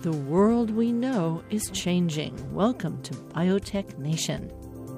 The world we know is changing. Welcome to Biotech Nation.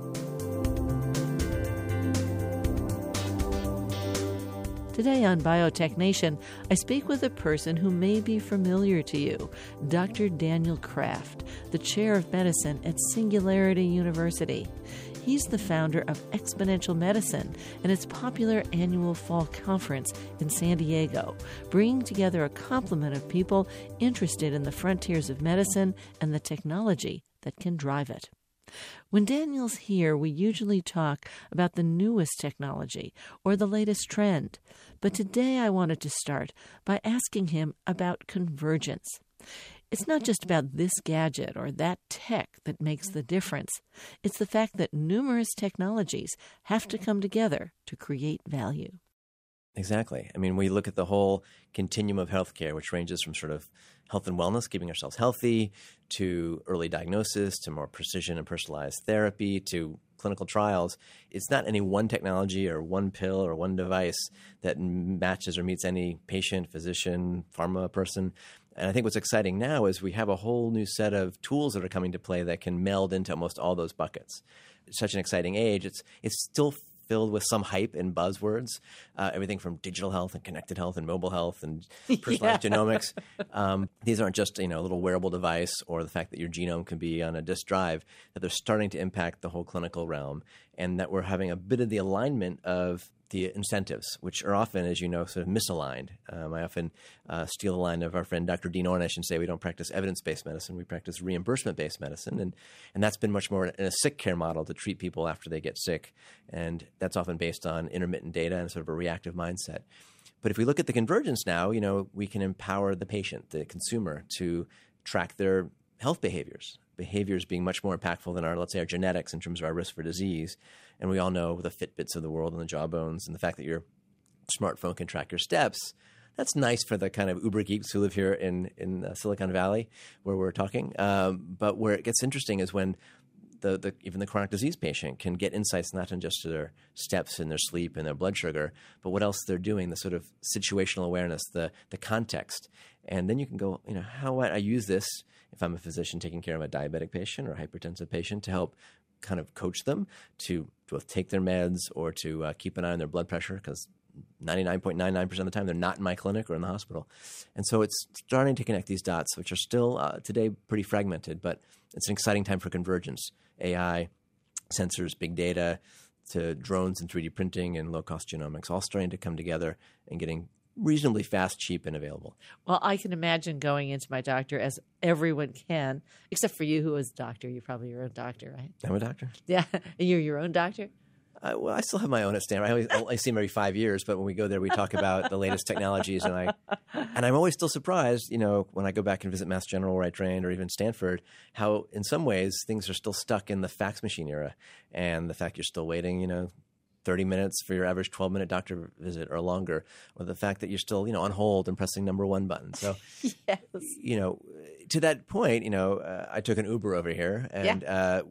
Today on Biotech Nation, I speak with a person who may be familiar to you, Dr. Daniel Kraft, the Chair of Medicine at Singularity University. He's the founder of Exponential Medicine and its popular annual fall conference in San Diego, bringing together a complement of people interested in the frontiers of medicine and the technology that can drive it. When Daniel's here, we usually talk about the newest technology or the latest trend. But today I wanted to start by asking him about convergence. It's not just about this gadget or that tech that makes the difference. It's the fact that numerous technologies have to come together to create value. Exactly. I mean, we look at the whole continuum of healthcare, which ranges from sort of health and wellness, keeping ourselves healthy, to early diagnosis, to more precision and personalized therapy, to clinical trials. It's not any one technology or one pill or one device that matches or meets any patient, physician, pharma person. And I think what's exciting now is we have a whole new set of tools that are coming to play that can meld into almost all those buckets. It's such an exciting age. It's still filled with some hype and buzzwords, everything from digital health and connected health and mobile health and personalized genomics. These aren't just a little wearable device or the fact that your genome can be on a disk drive, that they're starting to impact the whole clinical realm, and that we're having a bit of the alignment of the incentives, which are often, as you know, sort of misaligned. I often steal the line of our friend Dr. Dean Ornish and say we don't practice evidence-based medicine, we practice reimbursement-based medicine. And that's been much more in a sick care model to treat people after they get sick. And that's often based on intermittent data and sort of a reactive mindset. But if we look at the convergence now, we can empower the patient, the consumer, to track their health behaviors being much more impactful than let's say our genetics in terms of our risk for disease. And we all know the Fitbits of the world and the Jawbones and the fact that your smartphone can track your steps. That's nice for the kind of uber geeks who live here in Silicon Valley where we're talking. But where it gets interesting is when even the chronic disease patient can get insights not just to their steps and their sleep and their blood sugar, but what else they're doing, the sort of situational awareness, the context. And then you can go, how might I use this if I'm a physician taking care of a diabetic patient or a hypertensive patient to help kind of coach them to both take their meds or to keep an eye on their blood pressure, because 99.99% of the time they're not in my clinic or in the hospital. And so it's starting to connect these dots, which are still today pretty fragmented, but it's an exciting time for convergence. AI, sensors, big data, to drones and 3D printing and low-cost genomics, all starting to come together and getting reasonably fast, cheap, and available. Well, I can imagine going into my doctor, as everyone can, except for you who is a doctor. You're probably your own doctor, right? I'm a doctor. Yeah. You're your own doctor? Well, I still have my own at Stanford. I see him every 5 years, but when we go there, we talk about the latest technologies, and I'm always still surprised, when I go back and visit Mass General where I trained, or even Stanford, how in some ways things are still stuck in the fax machine era, and the fact you're still waiting, 30 minutes for your average 12-minute doctor visit or longer, or the fact that you're still, on hold and pressing number one button. So, yes. To that point, I took an Uber over here, and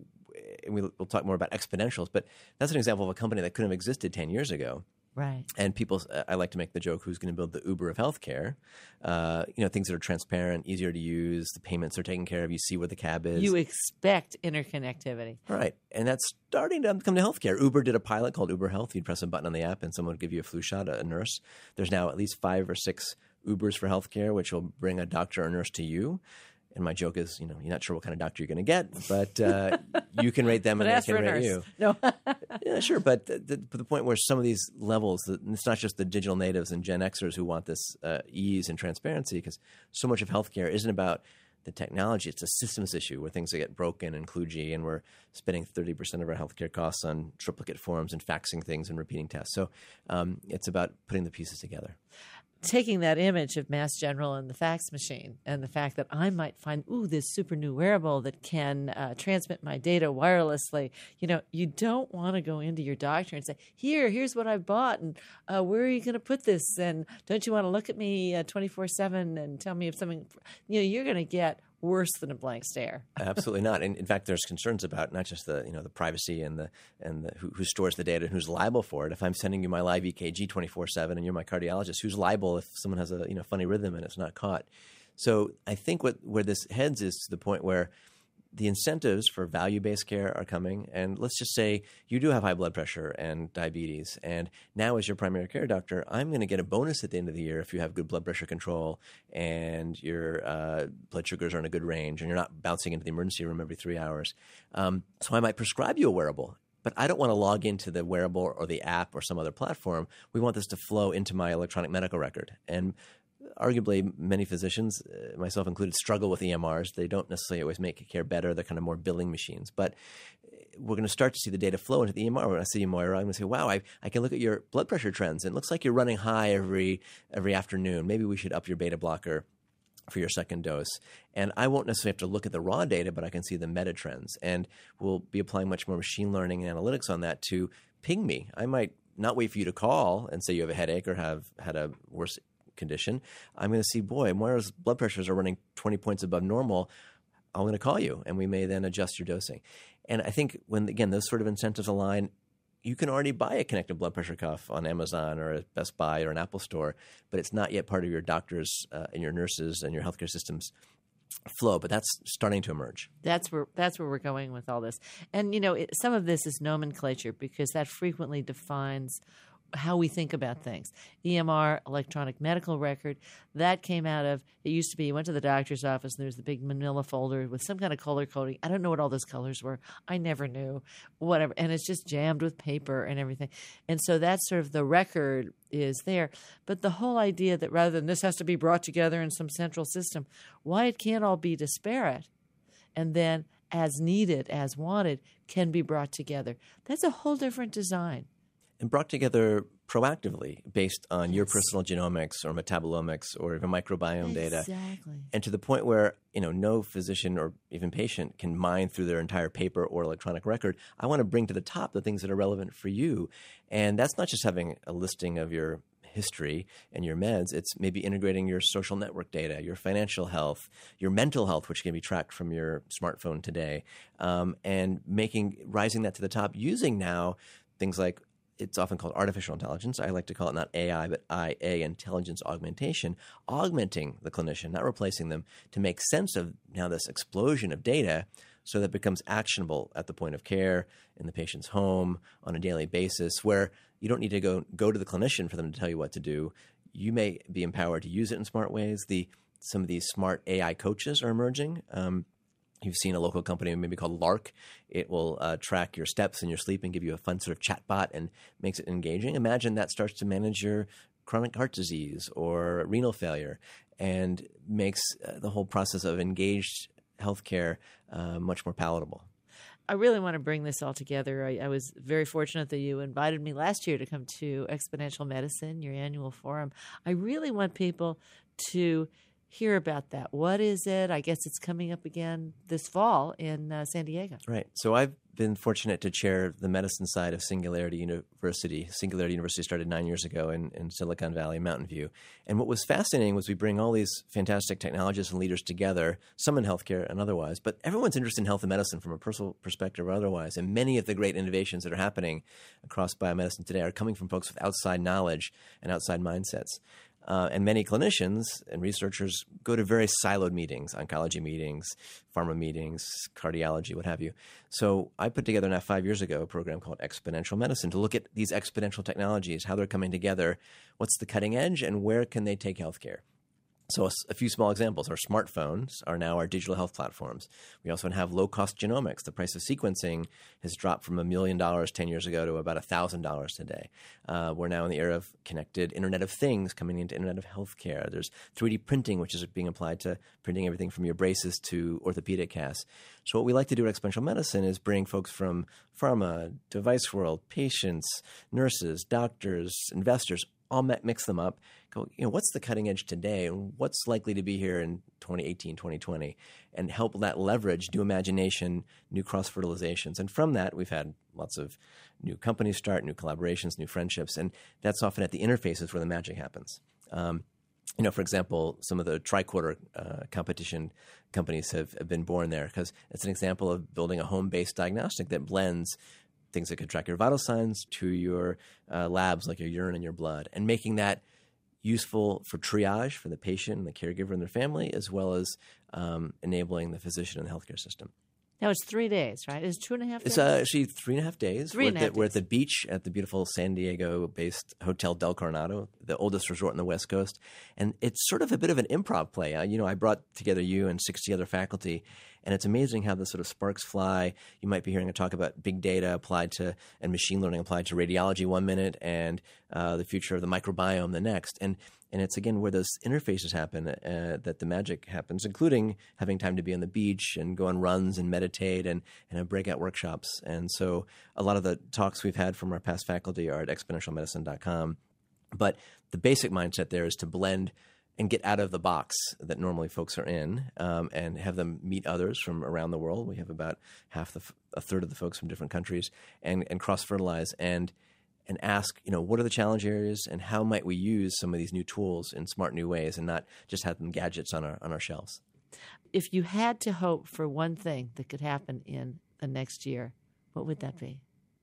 we'll talk more about exponentials, but that's an example of a company that couldn't have existed 10 years ago. Right. And people, I like to make the joke, who's going to build the Uber of healthcare? Things that are transparent, easier to use, the payments are taken care of, you see where the cab is. You expect interconnectivity. Right. And that's starting to come to healthcare. Uber did a pilot called Uber Health. You'd press a button on the app and someone would give you a flu shot, a nurse. There's now at least 5 or 6 Ubers for healthcare, which will bring a doctor or nurse to you. And my joke is, you're not sure what kind of doctor you're going to get, but you can rate them and they can rate you. No. Yeah, sure. But the point where some of these levels, it's not just the digital natives and Gen Xers who want this ease and transparency, because so much of healthcare isn't about the technology. It's a systems issue where things get broken and kludgy, and we're spending 30% of our healthcare costs on triplicate forms and faxing things and repeating tests. So it's about putting the pieces together. Taking that image of Mass General and the fax machine and the fact that I might find, this super new wearable that can transmit my data wirelessly, you don't want to go into your doctor and say, here's what I bought, and where are you going to put this? And don't you want to look at me 24/7 and tell me if something, you're going to get worse than a blank stare. Absolutely not. And in fact, there's concerns about not just the privacy and the who stores the data and who's liable for it. If I'm sending you my live EKG 24/7 and you're my cardiologist, who's liable if someone has a funny rhythm and it's not caught? So I think where this heads is to the point where the incentives for value-based care are coming. And let's just say you do have high blood pressure and diabetes. And now as your primary care doctor, I'm going to get a bonus at the end of the year if you have good blood pressure control and your blood sugars are in a good range and you're not bouncing into the emergency room every 3 hours. So I might prescribe you a wearable. But I don't want to log into the wearable or the app or some other platform. We want this to flow into my electronic medical record. And arguably, many physicians, myself included, struggle with EMRs. They don't necessarily always make care better. They're kind of more billing machines. But we're going to start to see the data flow into the EMR. When I see Moira, I'm going to say, wow, I can look at your blood pressure trends. And it looks like you're running high every afternoon. Maybe we should up your beta blocker for your second dose. And I won't necessarily have to look at the raw data, but I can see the meta trends. And we'll be applying much more machine learning and analytics on that to ping me. I might not wait for you to call and say you have a headache or have had a worse condition. I'm going to see, boy, Moira's blood pressures are running 20 points above normal. I'm going to call you, and we may then adjust your dosing. And I think when, again, those sort of incentives align, you can already buy a connected blood pressure cuff on Amazon or at Best Buy or an Apple store, but it's not yet part of your doctors and your nurses and your healthcare systems flow. But that's starting to emerge. That's where we're going with all this. And, some of this is nomenclature because that frequently defines how we think about things. EMR, electronic medical record, that came out of, it used to be you went to the doctor's office and there was the big manila folder with some kind of color coding. I don't know what all those colors were. I never knew. Whatever. And it's just jammed with paper and everything. And so that's sort of the record is there. But the whole idea that rather than this has to be brought together in some central system, why it can't all be disparate and then as needed, as wanted, can be brought together. That's a whole different design. And brought together proactively based on your personal genomics or metabolomics or even microbiome data. Exactly. And to the point where, no physician or even patient can mine through their entire paper or electronic record. I want to bring to the top the things that are relevant for you. And that's not just having a listing of your history and your meds. It's maybe integrating your social network data, your financial health, your mental health, which can be tracked from your smartphone today, and rising that to the top using now things like, it's often called artificial intelligence. I like to call it not AI, but IA, intelligence augmentation, augmenting the clinician, not replacing them, to make sense of now this explosion of data so that it becomes actionable at the point of care, in the patient's home, on a daily basis, where you don't need to go to the clinician for them to tell you what to do. You may be empowered to use it in smart ways. Some of these smart AI coaches are emerging. You've seen a local company maybe called Lark. It will track your steps and your sleep and give you a fun sort of chatbot and makes it engaging. Imagine that starts to manage your chronic heart disease or renal failure and makes the whole process of engaged healthcare much more palatable. I really want to bring this all together. I was very fortunate that you invited me last year to come to Exponential Medicine, your annual forum. I really want people to hear about that. What is it? I guess it's coming up again this fall in San Diego. Right. So I've been fortunate to chair the medicine side of Singularity University. Singularity University started 9 years ago in Silicon Valley, Mountain View. And what was fascinating was we bring all these fantastic technologists and leaders together, some in healthcare and otherwise, but everyone's interested in health and medicine from a personal perspective or otherwise. And many of the great innovations that are happening across biomedicine today are coming from folks with outside knowledge and outside mindsets. And many clinicians and researchers go to very siloed meetings, oncology meetings, pharma meetings, cardiology, what have you. So I put together now 5 years ago a program called Exponential Medicine to look at these exponential technologies, how they're coming together, what's the cutting edge, and where can they take healthcare. So a few small examples. Our smartphones are now our digital health platforms. We also have low-cost genomics. The price of sequencing has dropped from $1 million 10 years ago to about $1,000 today. We're now in the era of connected Internet of Things coming into Internet of Healthcare. There's 3D printing, which is being applied to printing everything from your braces to orthopedic casts. So what we like to do at Exponential Medicine is bring folks from pharma, device world, patients, nurses, doctors, investors, all mix them up, go, what's the cutting edge today and what's likely to be here in 2018, 2020, and help that leverage new imagination, new cross-fertilizations. And from that, we've had lots of new companies start, new collaborations, new friendships, and that's often at the interfaces where the magic happens. For example, some of the tricorder competition companies have been born there because it's an example of building a home-based diagnostic that blends things that could track your vital signs to your labs like your urine and your blood, and making that useful for triage for the patient and the caregiver and their family, as well as enabling the physician and the healthcare system. Now, it's 3 days, right? It's 2.5 days? It's actually 3.5 days. We're at the beach at the beautiful San Diego-based Hotel Del Coronado, the oldest resort on the West Coast. And it's sort of a bit of an improv play. I brought together you and 60 other faculty, and it's amazing how the sort of sparks fly. You might be hearing a talk about big data applied to and machine learning applied to radiology one minute and the future of the microbiome the next. And it's, again, where those interfaces happen that the magic happens, including having time to be on the beach and go on runs and meditate and have breakout workshops. And so a lot of the talks we've had from our past faculty are at exponentialmedicine.com. But the basic mindset there is to blend and get out of the box that normally folks are in and have them meet others from around the world. We have about a third of the folks from different countries and cross-fertilize and ask, what are the challenge areas and how might we use some of these new tools in smart new ways and not just have them gadgets on our shelves. If you had to hope for one thing that could happen in the next year, what would that be?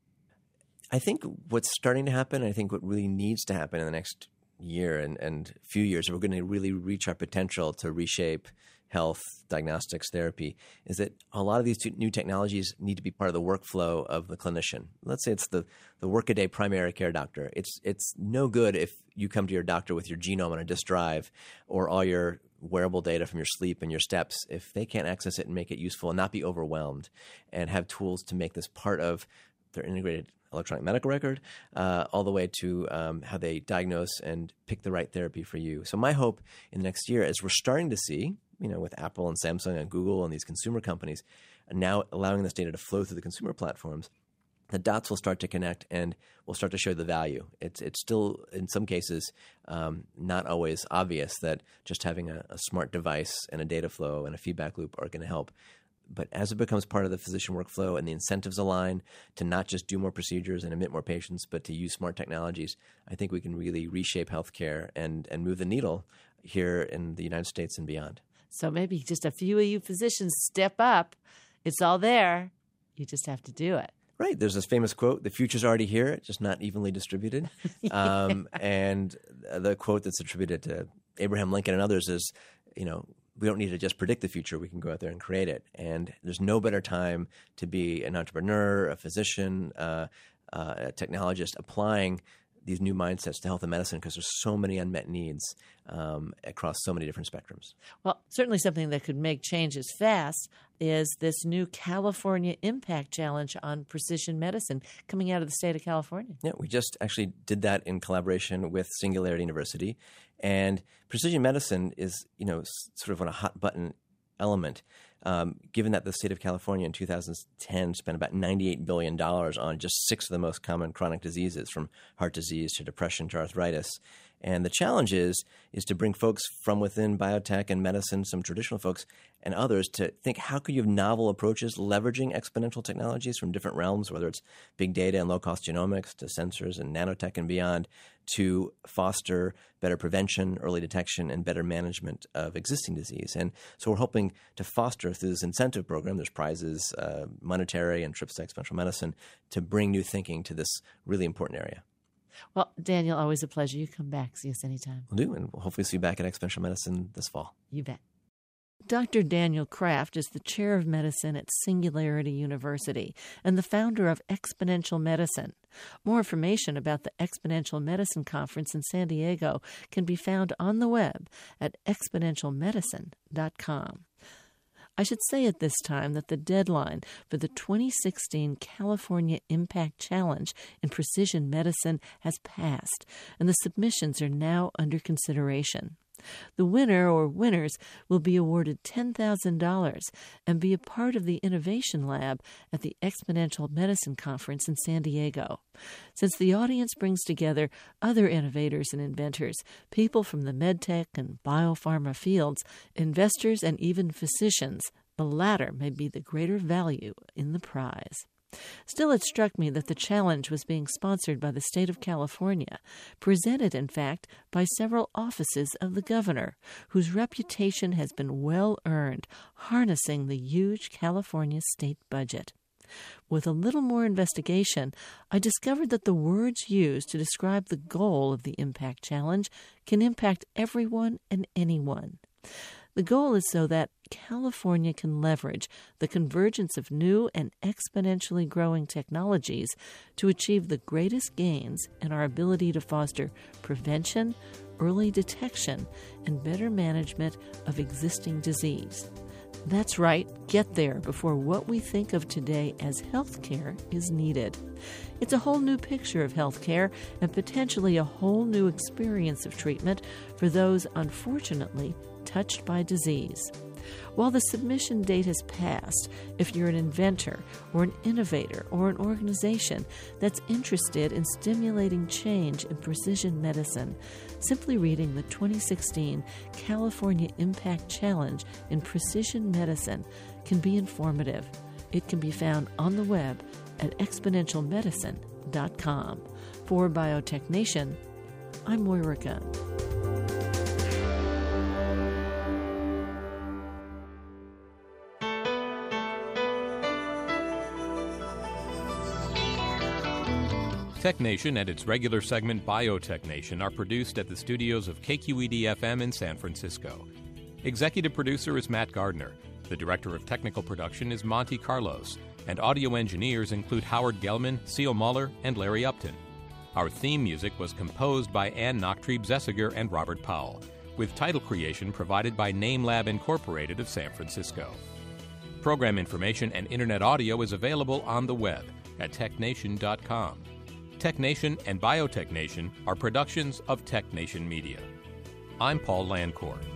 I think what's starting to happen, I think what really needs to happen in the next year and few years, if we're going to really reach our potential to reshape health, diagnostics, therapy, is that a lot of these new technologies need to be part of the workflow of the clinician. Let's say it's the workaday primary care doctor. It's no good if you come to your doctor with your genome on a disk drive or all your wearable data from your sleep and your steps if they can't access it and make it useful and not be overwhelmed and have tools to make this part of their integrated electronic medical record, all the way to how they diagnose and pick the right therapy for you. So my hope in the next year is we're starting to see, with Apple and Samsung and Google and these consumer companies now allowing this data to flow through the consumer platforms, the dots will start to connect and will start to show the value. It's still, in some cases, not always obvious that just having a smart device and a data flow and a feedback loop are going to help. But as it becomes part of the physician workflow and the incentives align to not just do more procedures and admit more patients, but to use smart technologies, I think we can really reshape healthcare and move the needle here in the United States and beyond. So maybe just a few of you physicians step up. It's all there. You just have to do it. Right. There's this famous quote, the future's already here, just not evenly distributed. And the quote that's attributed to Abraham Lincoln and others is, we don't need to just predict the future. We can go out there and create it. And there's no better time to be an entrepreneur, a physician, a technologist applying these new mindsets to health and medicine because there's so many unmet needs across so many different spectrums. Well, certainly something that could make changes fast is this new California Impact Challenge on Precision Medicine coming out of the state of California. Yeah, we just actually did that in collaboration with Singularity University. And precision medicine is, sort of on a hot button element. Given that the state of California in 2010 spent about $98 billion on just 6 of the most common chronic diseases, from heart disease to depression to arthritis. And the challenge is to bring folks from within biotech and medicine, some traditional folks and others, to think how could you have novel approaches leveraging exponential technologies from different realms, whether it's big data and low-cost genomics to sensors and nanotech and beyond, to foster better prevention, early detection, and better management of existing disease. And so we're hoping to foster through this incentive program, there's prizes, monetary and trips to exponential medicine, to bring new thinking to this really important area. Well, Daniel, always a pleasure. You come back. See us anytime. We'll do, and we'll hopefully see you back at Exponential Medicine this fall. You bet. Dr. Daniel Kraft is the chair of medicine at Singularity University and the founder of Exponential Medicine. More information about the Exponential Medicine Conference in San Diego can be found on the web at exponentialmedicine.com. I should say at this time that the deadline for the 2016 California Impact Challenge in Precision Medicine has passed, and the submissions are now under consideration. The winner or winners will be awarded $10,000 and be a part of the Innovation Lab at the Exponential Medicine Conference in San Diego. Since the audience brings together other innovators and inventors, people from the medtech and biopharma fields, investors, and even physicians, the latter may be the greater value in the prize. Still, it struck me that the challenge was being sponsored by the state of California, presented, in fact, by several offices of the governor, whose reputation has been well earned, harnessing the huge California state budget. With a little more investigation, I discovered that the words used to describe the goal of the Impact Challenge can impact everyone and anyone. The goal is so that California can leverage the convergence of new and exponentially growing technologies to achieve the greatest gains in our ability to foster prevention, early detection, and better management of existing disease. That's right, get there before what we think of today as healthcare is needed. It's a whole new picture of healthcare and potentially a whole new experience of treatment for those, unfortunately, touched by disease. While the submission date has passed, if you're an inventor or an innovator or an organization that's interested in stimulating change in precision medicine, simply reading the 2016 California Impact Challenge in Precision Medicine can be informative. It can be found on the web at exponentialmedicine.com. For Biotech Nation, I'm Moira Gunn. Tech Nation and its regular segment Biotech Nation are produced at the studios of KQED-FM in San Francisco. Executive producer is Matt Gardner. The director of technical production is Monty Carlos. And audio engineers include Howard Gelman, Seal Muller, and Larry Upton. Our theme music was composed by Ann Nachtrieb-Zessiger and Robert Powell, with title creation provided by NameLab Incorporated of San Francisco. Program information and internet audio is available on the web at technation.com. Tech Nation and Biotech Nation are productions of Tech Nation Media. I'm Paul Landcore.